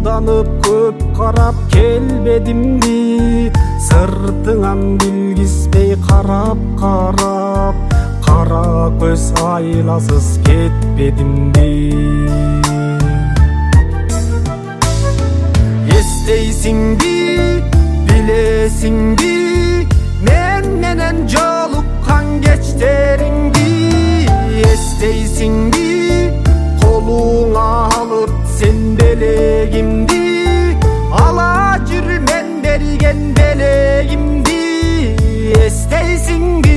алданып көп карап келбедимби, сыртыңан билгизбей карап кара көз айласыз кетпедимби. Эстейсиңби, билесиңби, мен менен жолуккан кечтериңди. Эстейсиңби, колуңа алып сен белегимди, ала жүр мен берген белегимди. Эстейсиңби,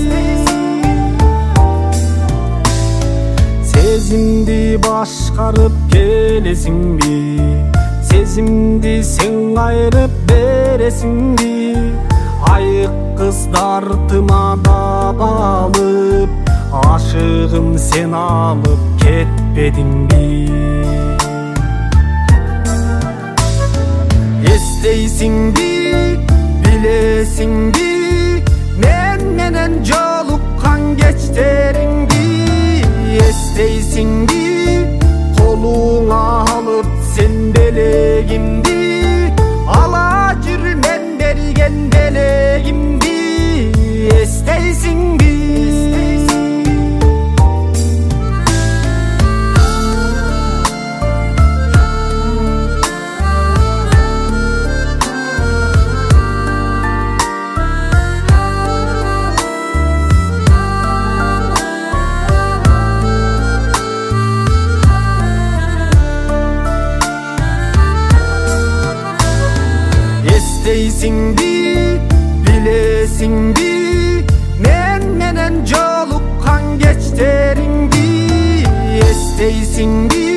сезимди башкарып келесиңби, сезимди сен кайрып бересиңби. Айык кыздар тымада алып, ашыгым сен алып кетпедиңби. Эстейсиңби, билесиңби, мен менен жолуккан кечтериңди. Эстейсиңби, колуңа алып сен белегимди, ала жүр мен берген белегимди. Эстейсиңби, Эстейсиңби, билесиңби, мен менен жолуккан кечтериңди. Эстейсиңби,